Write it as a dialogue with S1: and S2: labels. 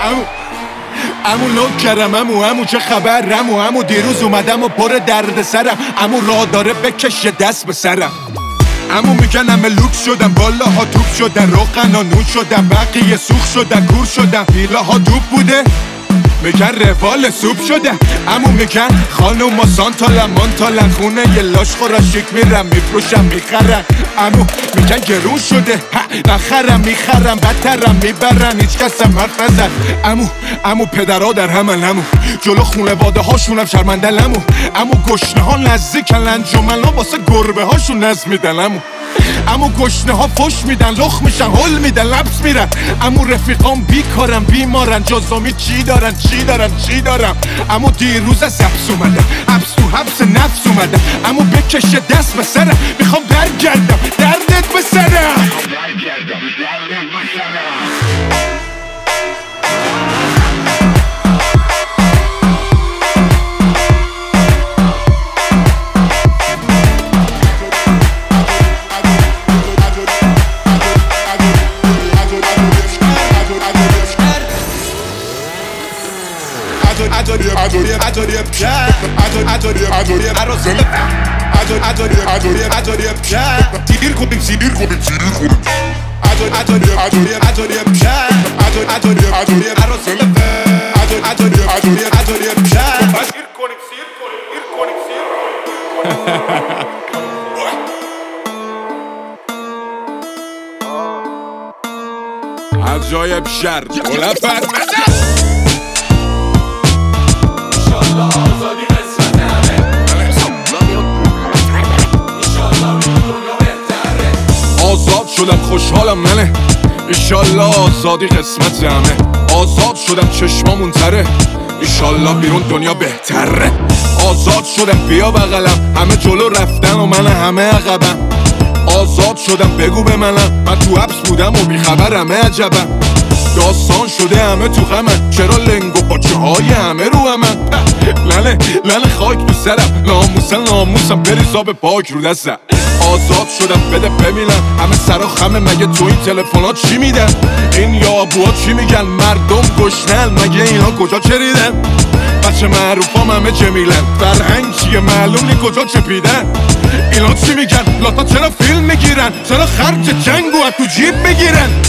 S1: امو نوکرم امو چه خبر امو دیروز اومدم و پر درد سرم امو راه داره بکشه دست به سرم امو میگن همه لوک شدم بالاها توپ شدن روغن و نون شدم بقیه سوخ شدن کور شدم ویلاها دوب بوده میگن روال سوپ شده امو میگن خانوما سانتالن مانتالن خونه یه لاش خورا شیک میرم میفروشم میخرن امو میگن گرون شده نخرم میخرم بدترم میبرن هیچ کسم حرف نزد امو پدرها در همن امو جلو خونواده هاشونم شرمندن امو گشنه ها نزدیکن انجمن ها واسه گربه هاشون نظم میدن امو گشنه ها فش میدن لخ میشن هل میدن لبس میرن امو رفیقام بیکارن بیمارن جزامی چی دارم امو دیروز از حبس اومدم حبس تو حبس نفس اومدم امو بکشه دست به سرم میخوام برگردم دردت به سرم عجایب شر گلفر آزاد شدم خوشحالم ننه ایشالله آزادی قسمت همه آزاد شدم چشمامون تره ایشالله بیرون دنیا بهتره آزاد شدم بیا بغلم همه جلو رفتن و من همه عقبم آزاد شدم بگو به منم من تو حبس بودم و بیخبرم عجبم داستان شده همه تو غمن چرا لنگ و پاچه های همه رو همن لنه خاک تو سرم ناموسم بریز آب پاک رو دستم آزاد شدم بده ببینم همه سرا خمه مگه تو این تلفنات چی میدن این یابوها چی میگن مردم گشنن مگه اینا کجا چریدن بچه معروفام همه جمیلن فرهنگ چیه معلوم نی کجا چپیدن اینا چی میگن لاتا چرا فیلم میگیرن چرا خرج جنگو از تو جیب میگیرن